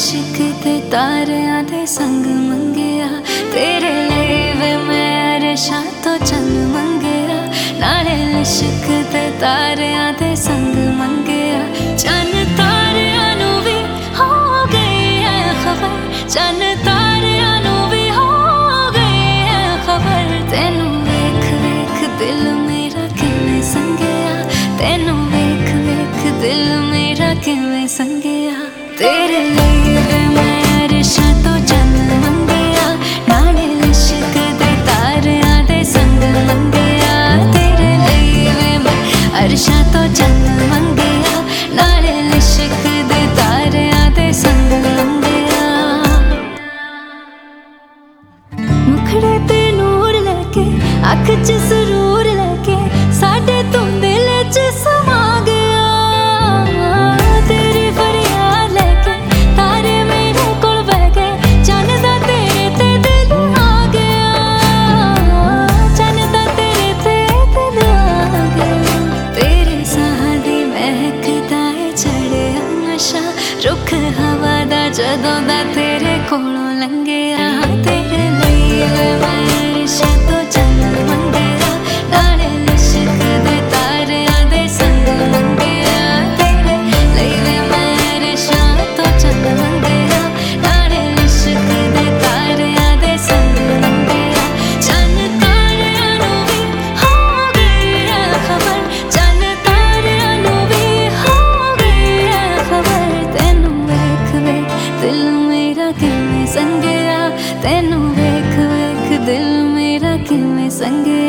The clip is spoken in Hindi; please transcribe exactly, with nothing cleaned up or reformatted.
इश्क दे तारियां दे संग मंगिया, तेरे लिए वे मैं अरशां तो चंद मंगिया। नाले इश्क दे तारियां दे संग मंगिया, चन तारियां नू भी हो गई है खबर, चन तारियां नू भी हो गई है खबर। तेनू वेख वेख दिल मेरा किवें संगिया, तेनू वेख वेख दिल मेरा किवें संगिया। तेरे लिए वे मैं अरशां तो चंद मंगिया, नाले इश्क दे तारियां दे संग मंगिया। तेरे लिए वे मैं अरशां तो चंद मंगिया, नाले इश्क दे तारियां दे संग मंगिया। मुखड़े ते नूर लेके अख च सुरूर लेके, साडे तू दिल च समा गया। तेरी फरियाद लेके तारे मेरे कोल बह गए, चन दा तेरे ते दिल आ गया, चन दा तेरे ते दिल आ गया। तेरे साह दी महकदा है चढ़िया नशा, रुख हवा दा जदों दा तेरे कोलों लंघिया। तेरे लिए वे मैं अरशां तो चंद मंगिया, नाले इश्क दे तारियां दे संग मंगिया। तेरे लिए वे मैं अरशां तो चंद मंगिया, नाले इश्क दे तारियां दे संग मंगिया। चन तारियां नू भी हो गई है खबर, चन तारियां नू भी हो गई है खबर। तेनू वेख वेख दिल मेरा किवें संगिया, तेनू वेख वेख दिल मेरा किवें संगिया।